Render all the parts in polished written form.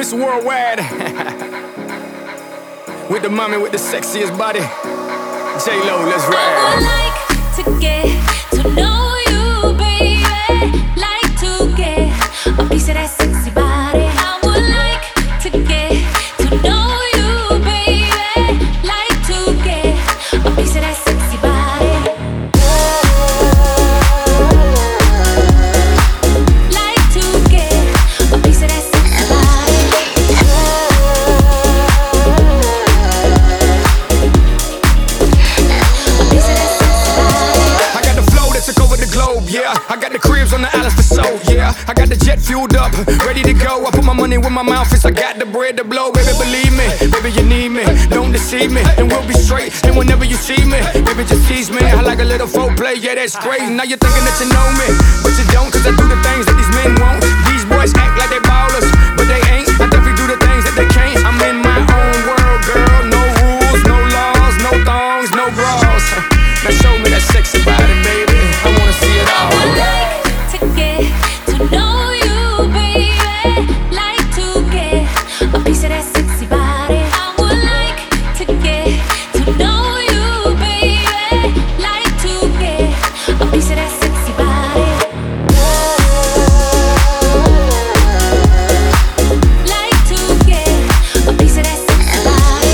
Mr. Worldwide. With the mommy with the sexiest body. J-Lo, let's ride. I would like to get to know you, baby. Like to get a piece of that sexy body. I would like to get to know you, baby. Like to get a piece of that sexy body. Like to get a piece of that sexy body. I got the flow that took over the globe, yeah. I got the cribs on the islands for show, yeah. I got the jet fueled up, ready to go. I put my money where my mouth is. I got the bread to blow, baby, believe me. Baby, you need me, don't deceive me, and we'll be straight. And whenever you see me, baby, just tease me. I like a little folk play, yeah, that's great. Now you're thinking that you know me, but you don't, cause I do the things that these men won't. These boys act like they ballers, but they ain't. I definitely do the things that they can't. I'm in my own world, girl. No rules, no laws, no thongs, no bras. Now show me that sexy body, baby. I wanna see it all. I would like to get to know you, baby. Like to get a piece of that sexy body. I would like to get to know you, baby. Like to get a piece of that sexy body. Like to get a piece of that sexy body.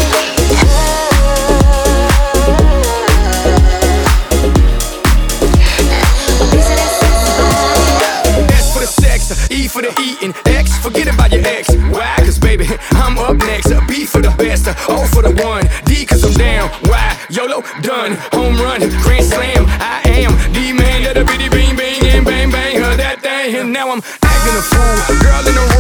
S for the sex, E for the eating, X, forget about your ex. Why? Cause baby, I'm up next. B for the best, O for the one, D cause I'm down. Why? YOLO, done, home run, grand slam. I am the man that a bitty bing bing and bang bang her that thing. And now I'm acting a fool, girl in the